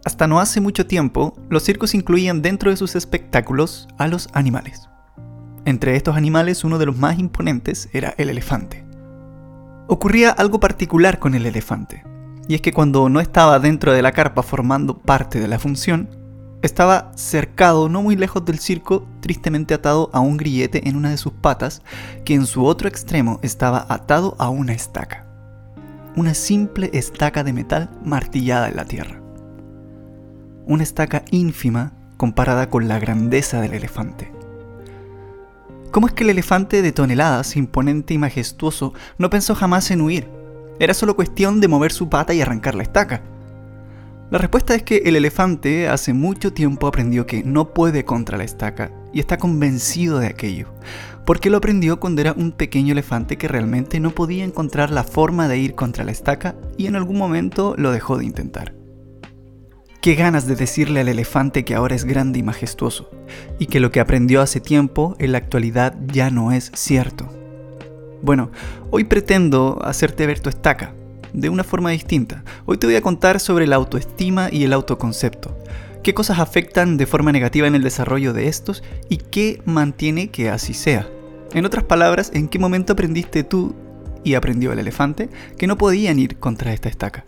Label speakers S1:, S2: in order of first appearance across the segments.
S1: Hasta no hace mucho tiempo, los circos incluían dentro de sus espectáculos a los animales. Entre estos animales, uno de los más imponentes era el elefante. Ocurría algo particular con el elefante, y es que cuando no estaba dentro de la carpa formando parte de la función, estaba cercado no muy lejos del circo, tristemente atado a un grillete en una de sus patas, que en su otro extremo estaba atado a una estaca. Una simple estaca de metal martillada en la tierra. Una estaca ínfima comparada con la grandeza del elefante. ¿Cómo es que el elefante de toneladas, imponente y majestuoso, no pensó jamás en huir? Era solo cuestión de mover su pata y arrancar la estaca. La respuesta es que el elefante hace mucho tiempo aprendió que no puede contra la estaca y está convencido de aquello, porque lo aprendió cuando era un pequeño elefante que realmente no podía encontrar la forma de ir contra la estaca y en algún momento lo dejó de intentar. Qué ganas de decirle al elefante que ahora es grande y majestuoso, y que lo que aprendió hace tiempo en la actualidad ya no es cierto. Bueno, hoy pretendo hacerte ver tu estaca, de una forma distinta. Hoy te voy a contar sobre la autoestima y el autoconcepto, qué cosas afectan de forma negativa en el desarrollo de estos y qué mantiene que así sea. En otras palabras, ¿en qué momento aprendiste tú, y aprendió el elefante, que no podían ir contra esta estaca?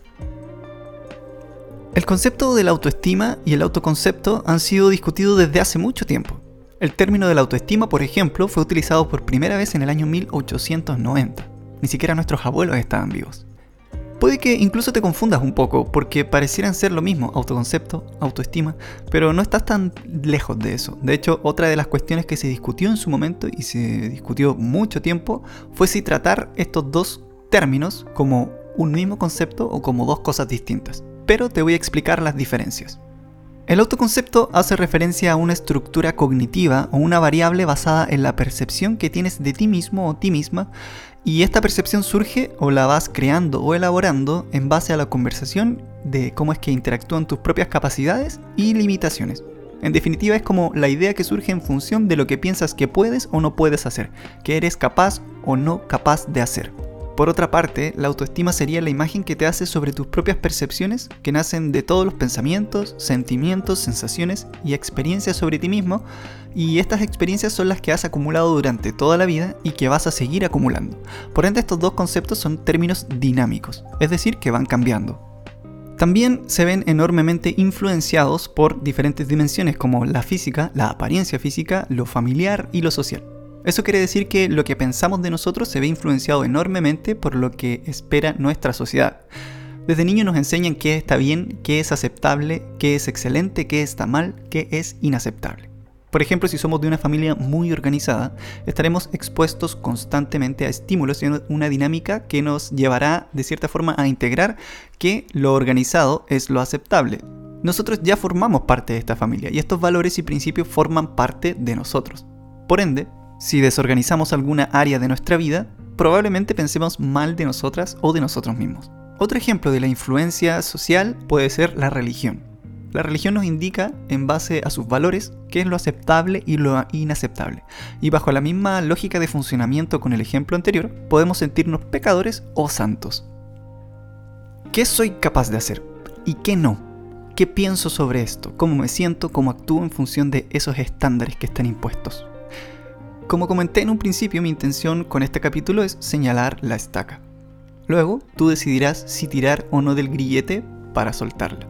S1: El concepto de la autoestima y el autoconcepto han sido discutidos desde hace mucho tiempo. El término de la autoestima, por ejemplo, fue utilizado por primera vez en el año 1890. Ni siquiera nuestros abuelos estaban vivos. Puede que incluso te confundas un poco, porque parecieran ser lo mismo, autoconcepto, autoestima, pero no estás tan lejos de eso. De hecho, otra de las cuestiones que se discutió en su momento, y se discutió mucho tiempo, fue si tratar estos dos términos como un mismo concepto o como dos cosas distintas. Pero te voy a explicar las diferencias. El autoconcepto hace referencia a una estructura cognitiva o una variable basada en la percepción que tienes de ti mismo o ti misma, y esta percepción surge o la vas creando o elaborando en base a la conversación de cómo es que interactúan tus propias capacidades y limitaciones. En definitiva, es como la idea que surge en función de lo que piensas que puedes o no puedes hacer, que eres capaz o no capaz de hacer. Por otra parte, la autoestima sería la imagen que te haces sobre tus propias percepciones, que nacen de todos los pensamientos, sentimientos, sensaciones y experiencias sobre ti mismo, y estas experiencias son las que has acumulado durante toda la vida y que vas a seguir acumulando. Por ende, estos dos conceptos son términos dinámicos, es decir, que van cambiando. También se ven enormemente influenciados por diferentes dimensiones como la física, la apariencia física, lo familiar y lo social. Eso quiere decir que lo que pensamos de nosotros se ve influenciado enormemente por lo que espera nuestra sociedad. Desde niños nos enseñan qué está bien, qué es aceptable, qué es excelente, qué está mal, qué es inaceptable. Por ejemplo, si somos de una familia muy organizada, estaremos expuestos constantemente a estímulos y una dinámica que nos llevará de cierta forma a integrar que lo organizado es lo aceptable. Nosotros ya formamos parte de esta familia y estos valores y principios forman parte de nosotros. Por ende, si desorganizamos alguna área de nuestra vida, probablemente pensemos mal de nosotras o de nosotros mismos. Otro ejemplo de la influencia social puede ser la religión. La religión nos indica, en base a sus valores, qué es lo aceptable y lo inaceptable. Y bajo la misma lógica de funcionamiento con el ejemplo anterior, podemos sentirnos pecadores o santos. ¿Qué soy capaz de hacer? ¿Y qué no? ¿Qué pienso sobre esto? ¿Cómo me siento? ¿Cómo actúo en función de esos estándares que están impuestos? Como comenté en un principio, mi intención con este capítulo es señalar la estaca. Luego, tú decidirás si tirar o no del grillete para soltarla.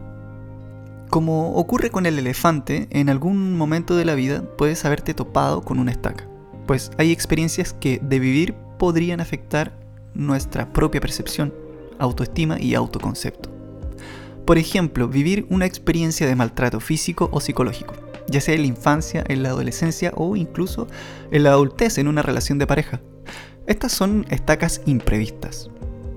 S1: Como ocurre con el elefante, en algún momento de la vida puedes haberte topado con una estaca, pues hay experiencias que de vivir podrían afectar nuestra propia percepción, autoestima y autoconcepto. Por ejemplo, vivir una experiencia de maltrato físico o psicológico, ya sea en la infancia, en la adolescencia o incluso en la adultez en una relación de pareja. Estas son estacas imprevistas.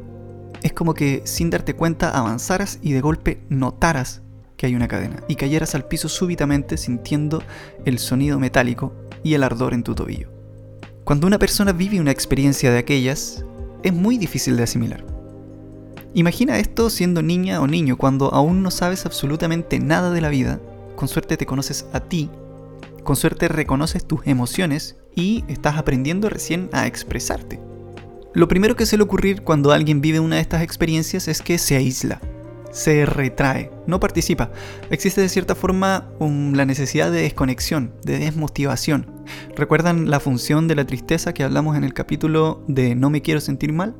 S1: Es como que sin darte cuenta avanzaras y de golpe notaras que hay una cadena y cayeras al piso súbitamente sintiendo el sonido metálico y el ardor en tu tobillo. Cuando una persona vive una experiencia de aquellas, es muy difícil de asimilar. Imagina esto siendo niña o niño, cuando aún no sabes absolutamente nada de la vida. Con suerte te conoces a ti, con suerte reconoces tus emociones y estás aprendiendo recién a expresarte. Lo primero que suele ocurrir cuando alguien vive una de estas experiencias es que se aísla. se retrae, no participa. Existe de cierta forma la necesidad de desconexión, de desmotivación. ¿Recuerdan la función de la tristeza que hablamos en el capítulo de No me quiero sentir mal?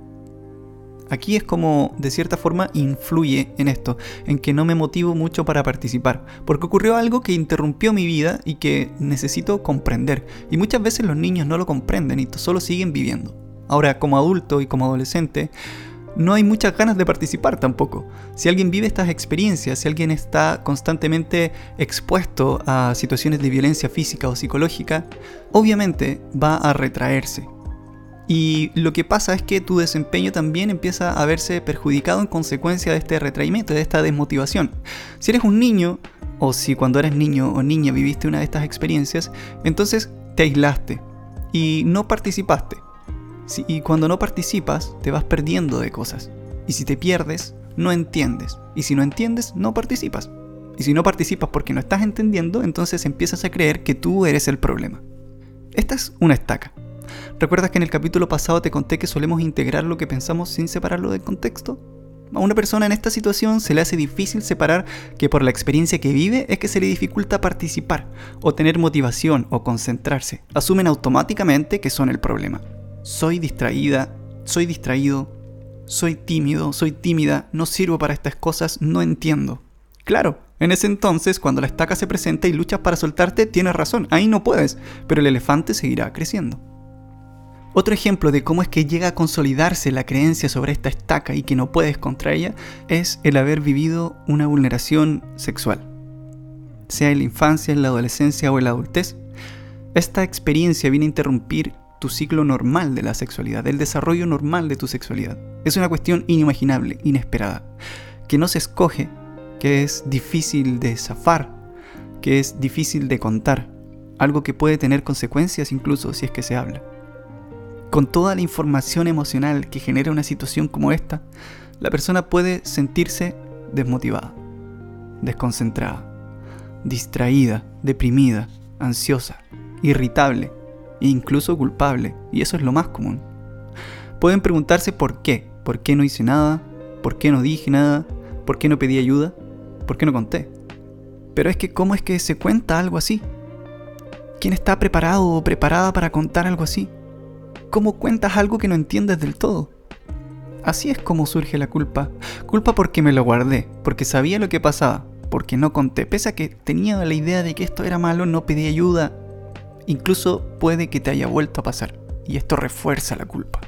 S1: Aquí es como de cierta forma influye en esto, en que no me motivo mucho para participar, porque ocurrió algo que interrumpió mi vida y que necesito comprender. Y muchas veces los niños no lo comprenden y solo siguen viviendo. Ahora, como adulto y como adolescente, no hay muchas ganas de participar tampoco. Si alguien vive estas experiencias, si alguien está constantemente expuesto a situaciones de violencia física o psicológica, obviamente va a retraerse. Y lo que pasa es que tu desempeño también empieza a verse perjudicado en consecuencia de este retraimiento, de esta desmotivación. Si eres un niño, o si cuando eres niño o niña viviste una de estas experiencias, entonces te aislaste y no participaste. Y cuando no participas, te vas perdiendo de cosas. Y si te pierdes, no entiendes. Y si no entiendes, no participas. Y si no participas porque no estás entendiendo, entonces empiezas a creer que tú eres el problema. Esta es una estaca. ¿Recuerdas que en el capítulo pasado te conté que solemos integrar lo que pensamos sin separarlo del contexto? A una persona en esta situación se le hace difícil separar que por la experiencia que vive es que se le dificulta participar, o tener motivación, o concentrarse. Asumen automáticamente que son el problema. Soy distraída, soy distraído, soy tímido, soy tímida, no sirvo para estas cosas, no entiendo. Claro, en ese entonces, cuando la estaca se presenta y luchas para soltarte, tienes razón, ahí no puedes, pero el elefante seguirá creciendo. Otro ejemplo de cómo es que llega a consolidarse la creencia sobre esta estaca y que no puedes contra ella es el haber vivido una vulneración sexual. Sea en la infancia, en la adolescencia o en la adultez, esta experiencia viene a interrumpir tu ciclo normal de la sexualidad, el desarrollo normal de tu sexualidad. Es una cuestión inimaginable, inesperada, que no se escoge, que es difícil de zafar, que es difícil de contar, algo que puede tener consecuencias incluso si es que se habla. Con toda la información emocional que genera una situación como esta, la persona puede sentirse desmotivada, desconcentrada, distraída, deprimida, ansiosa, irritable e incluso culpable, y eso es lo más común. Pueden preguntarse por qué no hice nada, por qué no dije nada, por qué no pedí ayuda, por qué no conté. Pero es que ¿cómo es que se cuenta algo así? ¿Quién está preparado o preparada para contar algo así? ¿Cómo cuentas algo que no entiendes del todo? Así es como surge la culpa. Culpa porque me lo guardé, porque sabía lo que pasaba, porque no conté. Pese a que tenía la idea de que esto era malo, no pedí ayuda. Incluso puede que te haya vuelto a pasar, y esto refuerza la culpa.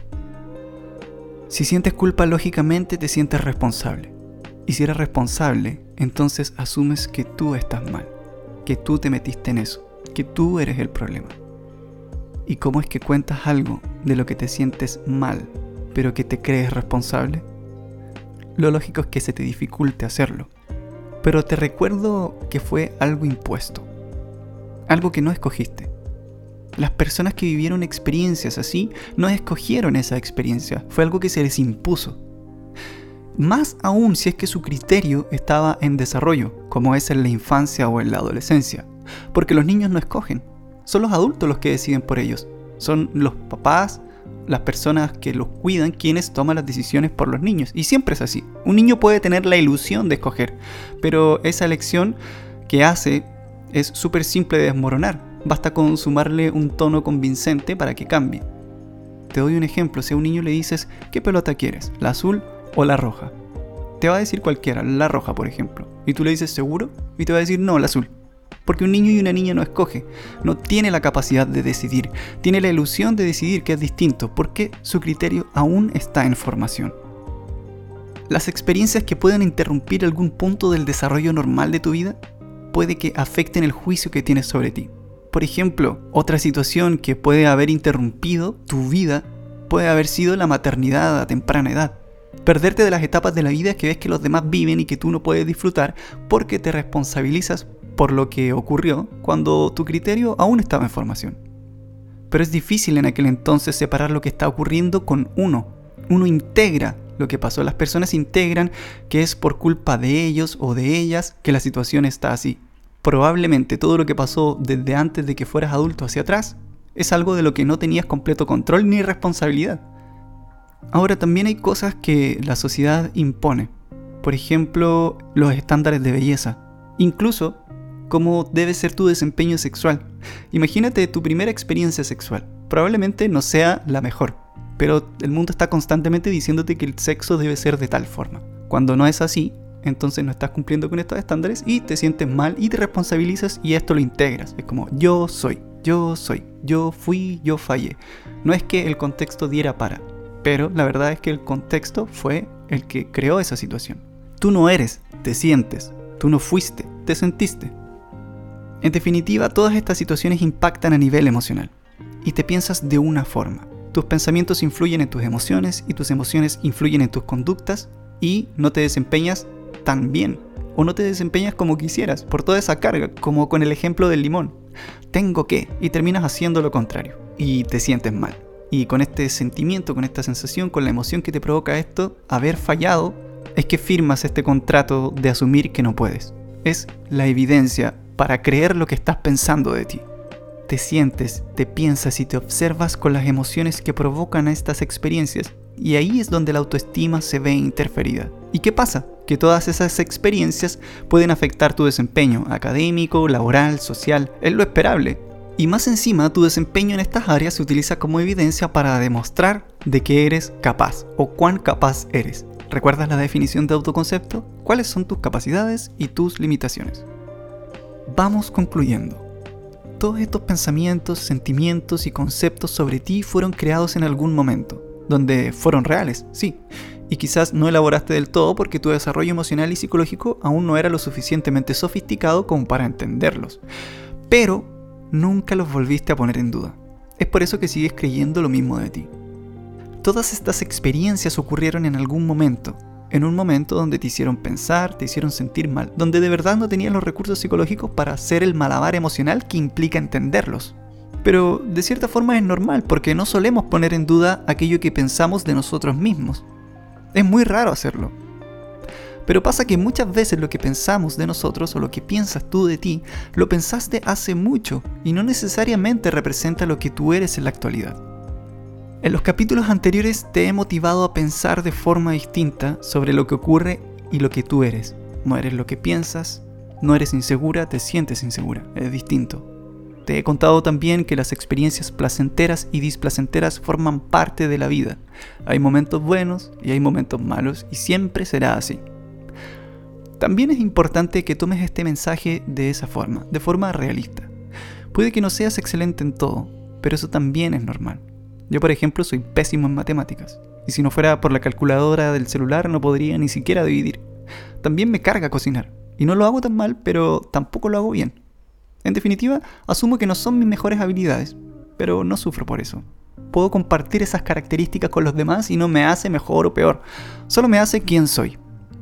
S1: Si sientes culpa, lógicamente te sientes responsable. Y si eres responsable, entonces asumes que tú estás mal, que tú te metiste en eso, que tú eres el problema. ¿Y cómo es que cuentas algo de lo que te sientes mal, pero que te crees responsable? Lo lógico es que se te dificulte hacerlo. Pero te recuerdo que fue algo impuesto, algo que no escogiste. Las personas que vivieron experiencias así no escogieron esa experiencia, fue algo que se les impuso. Más aún si es que su criterio estaba en desarrollo, como es en la infancia o en la adolescencia, porque los niños no escogen. Son los adultos los que deciden por ellos. Son los papás, las personas que los cuidan, quienes toman las decisiones por los niños. Y siempre es así. Un niño puede tener la ilusión de escoger, pero esa elección que hace es súper simple de desmoronar. Basta con sumarle un tono convincente para que cambie. Te doy un ejemplo. Si a un niño le dices, ¿qué pelota quieres? ¿La azul o la roja? Te va a decir cualquiera, la roja por ejemplo. Y tú le dices, ¿seguro? Y te va a decir, no, la azul. Porque un niño y una niña no escoge, no tiene la capacidad de decidir, tiene la ilusión de decidir, que es distinto, porque su criterio aún está en formación. Las experiencias que puedan interrumpir algún punto del desarrollo normal de tu vida, puede que afecten el juicio que tienes sobre ti. Por ejemplo, otra situación que puede haber interrumpido tu vida, puede haber sido la maternidad a temprana edad. Perderte de las etapas de la vida que ves que los demás viven y que tú no puedes disfrutar porque te responsabilizas por lo que ocurrió cuando tu criterio aún estaba en formación. Pero es difícil en aquel entonces separar lo que está ocurriendo con uno. Uno integra lo que pasó, las personas integran que es por culpa de ellos o de ellas que la situación está así. Probablemente todo lo que pasó desde antes de que fueras adulto hacia atrás es algo de lo que no tenías completo control ni responsabilidad. Ahora también hay cosas que la sociedad impone. Por ejemplo, los estándares de belleza. Incluso, cómo debe ser tu desempeño sexual. Imagínate tu primera experiencia sexual. Probablemente no sea la mejor, pero el mundo está constantemente diciéndote que el sexo debe ser de tal forma. Cuando no es así, entonces no estás cumpliendo con estos estándares y te sientes mal y te responsabilizas y esto lo integras. Es como yo soy, yo fui, yo fallé. No es que el contexto diera para, pero la verdad es que el contexto fue el que creó esa situación. Tú no eres, te sientes. Tú no fuiste, te sentiste. En definitiva, todas estas situaciones impactan a nivel emocional y te piensas de una forma. Tus pensamientos influyen en tus emociones y tus emociones influyen en tus conductas y no te desempeñas tan bien o no te desempeñas como quisieras por toda esa carga, como con el ejemplo del limón. Tengo que, y terminas haciendo lo contrario y te sientes mal. Y con este sentimiento, con esta sensación, con la emoción que te provoca esto, haber fallado, es que firmas este contrato de asumir que no puedes. Es la evidencia para creer lo que estás pensando de ti. Te sientes, te piensas y te observas con las emociones que provocan a estas experiencias. Y ahí es donde la autoestima se ve interferida. ¿Y qué pasa? Que todas esas experiencias pueden afectar tu desempeño académico, laboral, social. Es lo esperable. Y más encima, tu desempeño en estas áreas se utiliza como evidencia para demostrar de que eres capaz o cuán capaz eres. ¿Recuerdas la definición de autoconcepto? ¿Cuáles son tus capacidades y tus limitaciones? Vamos concluyendo. Todos estos pensamientos, sentimientos y conceptos sobre ti fueron creados en algún momento, donde fueron reales, sí, y quizás no elaboraste del todo porque tu desarrollo emocional y psicológico aún no era lo suficientemente sofisticado como para entenderlos, pero nunca los volviste a poner en duda. Es por eso que sigues creyendo lo mismo de ti. Todas estas experiencias ocurrieron en algún momento, en un momento donde te hicieron pensar, te hicieron sentir mal, donde de verdad no tenías los recursos psicológicos para hacer el malabar emocional que implica entenderlos. Pero de cierta forma es normal, porque no solemos poner en duda aquello que pensamos de nosotros mismos. Es muy raro hacerlo. Pero pasa que muchas veces lo que pensamos de nosotros o lo que piensas tú de ti, lo pensaste hace mucho y no necesariamente representa lo que tú eres en la actualidad. En los capítulos anteriores te he motivado a pensar de forma distinta sobre lo que ocurre y lo que tú eres. No eres lo que piensas, no eres insegura, te sientes insegura, es distinto. Te he contado también que las experiencias placenteras y displacenteras forman parte de la vida. Hay momentos buenos y hay momentos malos y siempre será así. También es importante que tomes este mensaje de esa forma, de forma realista. Puede que no seas excelente en todo, pero eso también es normal. Yo, por ejemplo, soy pésimo en matemáticas, y si no fuera por la calculadora del celular no podría ni siquiera dividir. También me carga cocinar, y no lo hago tan mal, pero tampoco lo hago bien. En definitiva, asumo que no son mis mejores habilidades, pero no sufro por eso. Puedo compartir esas características con los demás y no me hace mejor o peor, solo me hace quien soy.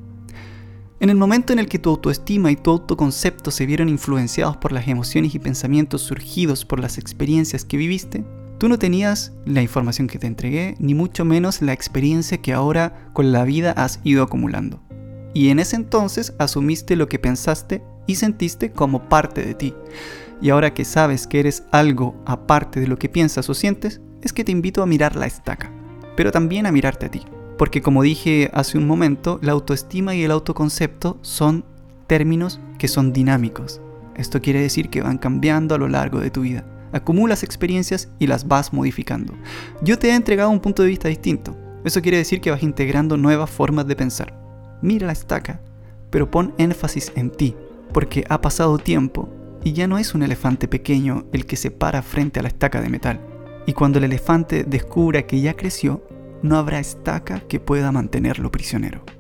S1: En el momento en el que tu autoestima y tu autoconcepto se vieron influenciados por las emociones y pensamientos surgidos por las experiencias que viviste, tú no tenías la información que te entregué, ni mucho menos la experiencia que ahora con la vida has ido acumulando. Y en ese entonces asumiste lo que pensaste y sentiste como parte de ti. Y ahora que sabes que eres algo aparte de lo que piensas o sientes, es que te invito a mirar la estaca, pero también a mirarte a ti. Porque como dije hace un momento, la autoestima y el autoconcepto son términos que son dinámicos. Esto quiere decir que van cambiando a lo largo de tu vida. Acumulas experiencias y las vas modificando. Yo te he entregado un punto de vista distinto. Eso quiere decir que vas integrando nuevas formas de pensar. Mira la estaca, pero pon énfasis en ti, porque ha pasado tiempo y ya no es un elefante pequeño el que se para frente a la estaca de metal. Y cuando el elefante descubra que ya creció, no habrá estaca que pueda mantenerlo prisionero.